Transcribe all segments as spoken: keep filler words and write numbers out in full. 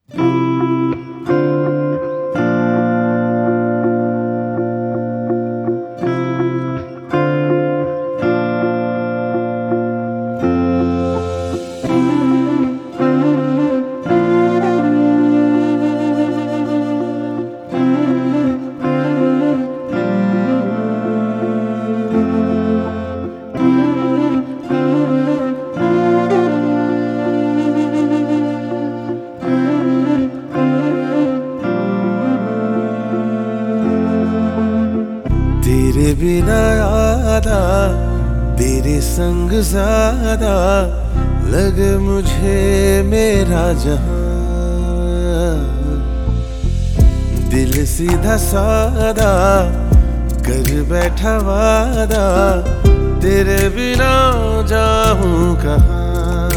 तेरे बिना यादा तेरे संग ज्यादा लगे मुझे मेरा जहां। दिल सीधा सादा कर बैठा वादा तेरे बिना जाऊं कहाँ।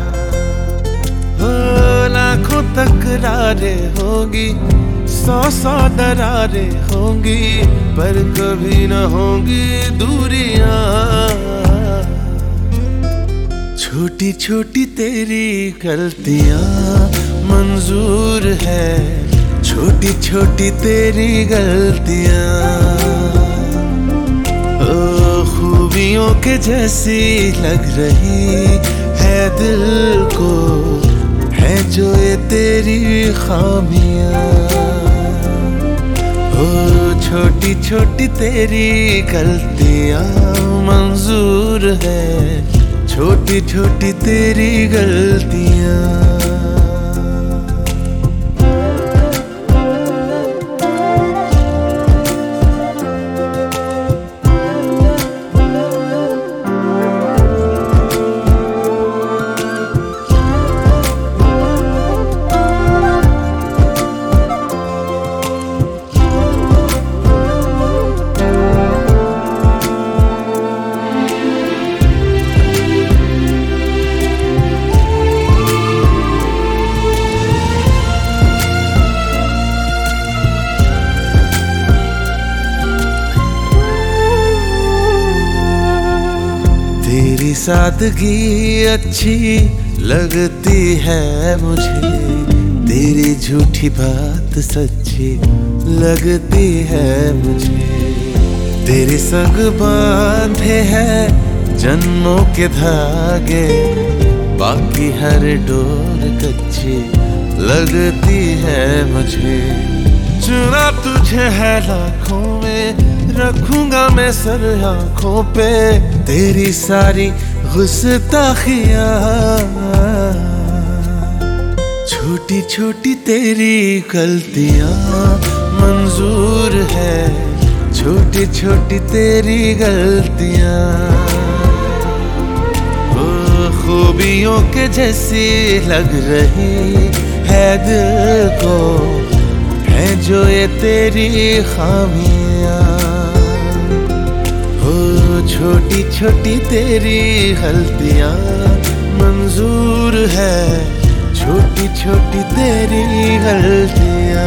हो लाखों तकरारे होगी सौ सौ दरारे होंगी पर कभी न होंगी दूरियां। छोटी छोटी तेरी गलतियां मंजूर है, छोटी छोटी तेरी गलतियां ओ खूबियों के जैसी लग रही है दिल को, है जो ये तेरी खामियां। ओ छोटी छोटी तेरी गलतियां मंजूर है, छोटी छोटी तेरी गलतियां। तेरी सादगी अच्छी लगती है मुझे, तेरी झूठी बात सच्ची लगती है मुझे। तेरे संग बांधे हैं जन्मों के धागे, बाकी हर डोर कच्ची लगती है मुझे। चुना तुझे है लाखों में रखूंगा मैं सर आंखों पे तेरी सारी गुस्ताखियां। छोटी छोटी तेरी गलतियां मंजूर है, छोटी छोटी तेरी गलतियां ओ खूबियों के जैसी लग रही है दिल को, है जो ये तेरी खामियां। छोटी छोटी तेरी गलतियां मंजूर है, छोटी छोटी तेरी गलतियां।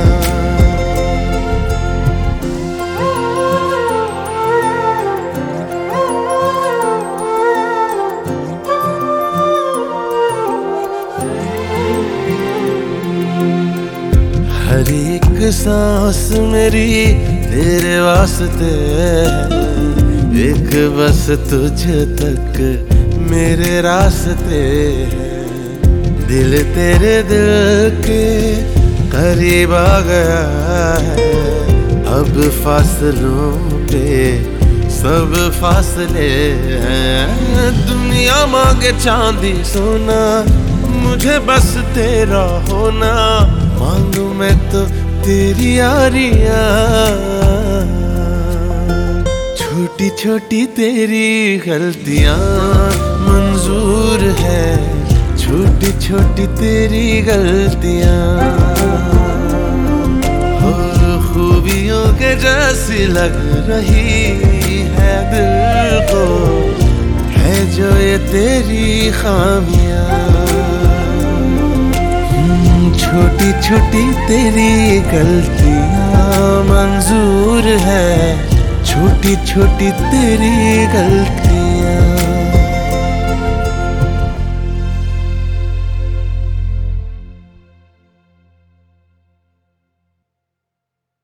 हर एक सांस मेरी तेरे वास्ते है, एक बस तुझ तक मेरे रास्ते हैं। दिल तेरे दिल के करीब आ गया है, अब फासलों पे सब फासले हैं। दुनिया मांगे चांदी सोना, मुझे बस तेरा होना, मांगू मैं तो तेरी यारियां। छोटी छोटी तेरी गलतियां मंजूर है, छोटी छोटी तेरी गलतियां हो खूबियों के जैसी लग रही है दिल को, है जो ये तेरी खामियां। छोटी छोटी तेरी गलतियां मंजूर है, छोटी छोटी तेरी गलती।